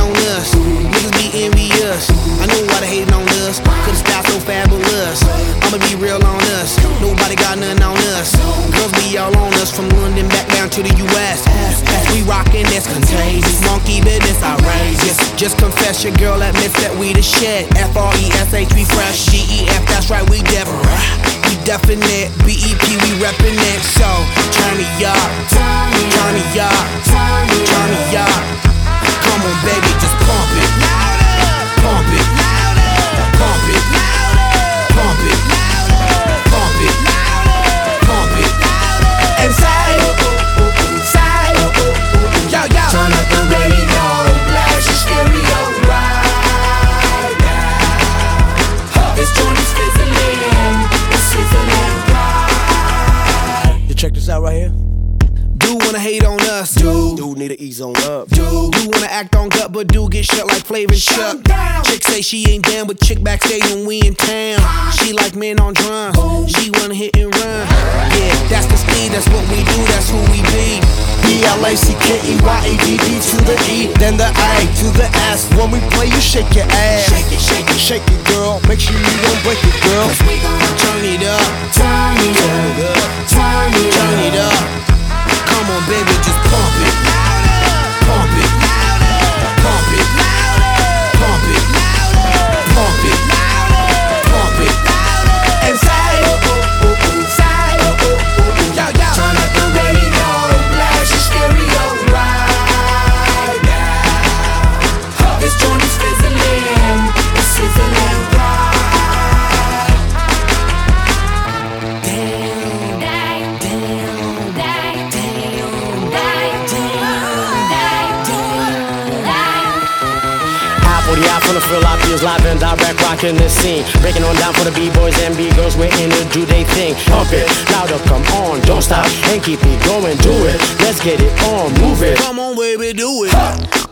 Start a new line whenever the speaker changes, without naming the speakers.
on us. Niggas be envious. I know why they hating on us. Cause the style so fabulous. I'ma be real on us. Nobody got nothing on us. Girls be all on us from London back down to the US. As we rockin', that's contagious. Monkey business outrageous. Just confess your girl admits that we the shit. F-R-E-S-H, we fresh. G-E-F, that's right, we definite. B-E-P, we reppin' it. So, turn me up, turn me up, turn me up. Come on, baby, just pump it. Pump it, pump it, pump it, pump it, pump it. And say, yo, yo.
Turn up the radio, blast your stereo right now. This joint is fizzling, it's sizzling right.
You check this out right here.
Do wanna hate on us,
Dude need to ease on up.
do wanna act on gut, but do get shut like Flavor and Chuck. Chick say she ain't down, but chick backstage when we in town. She like men on drums, she wanna hit and run. Yeah, that's the speed, that's what we do, that's who we be.
B-L-A-C-K-E-Y-A-D-D to the E, then the A to the S. When we play, you shake your ass.
Shake it, shake it,
Shake it, girl. Make sure you don't break it, girl.
Cause we gon'
turn it up,
turn it up, turn it
turn it
up.
up. Come on, baby, just pump it. Pump it, pump it, pump it, pump it, pump it. And say, yo, yo.
Turn up the radio, blast your stereo right now. This joint is fizzling, it's sizzling right.
From the Philippines, live and direct, rocking the scene. Breaking on down for the B-boys and B-girls, we're in to do they thing. Pump it, louder, come on, don't stop, and keep it going, do it. Let's get it on, move it.
Come on, baby, do it.